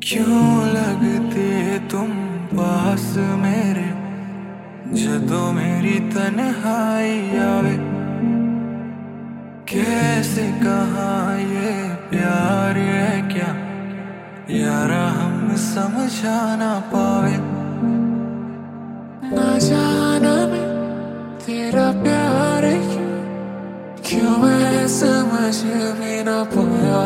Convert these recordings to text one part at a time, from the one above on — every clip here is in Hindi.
क्यों लगते तुम पास मेरे, जदों मेरी तन्हाई आवे। कैसे कहाँ ये प्यार है क्या यारा, हम समझा ना पावे। ना जाना मैं तेरा प्यार है क्यों मैं समझ भी ना पाया।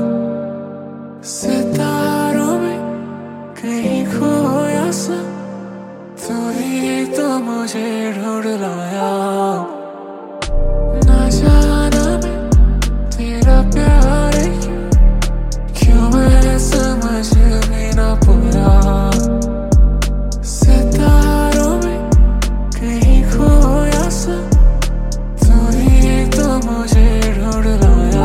सितारों में कहीं खोया सा, तू ही तो मुझे ढूंढ लाया। ना जाना मैं तेरा प्यार है क्यों मैं समझ भी ना पाया। सितारों में कहीं खोया सा, तू ही तो मुझे ढूंढ लाया।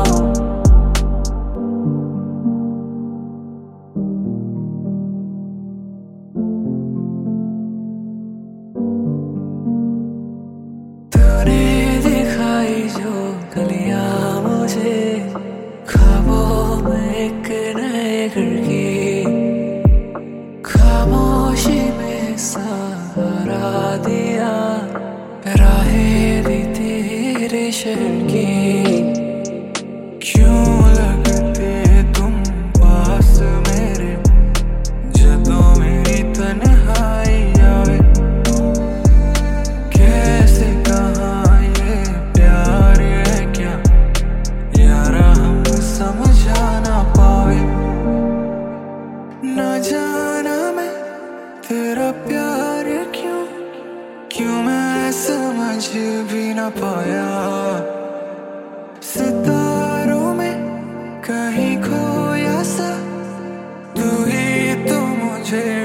तूने दिखाई जो गलियां मुझे, ख्वाबों में एक नए घर की, खामोशी में सहारा दिया, राहें दी तेरे शहर की। क्यों लगते तुम पास मेरे, जदों मेरी तन्हाई आवे। कैसे कहाँ ये प्यार है क्या यारा, हम समझा ना पावे। ना जाना मैं तेरा प्यार क्यों क्यों मैं समझ भी ना पाया। सितारों में कहीं खोया सा, तू ही तो मुझे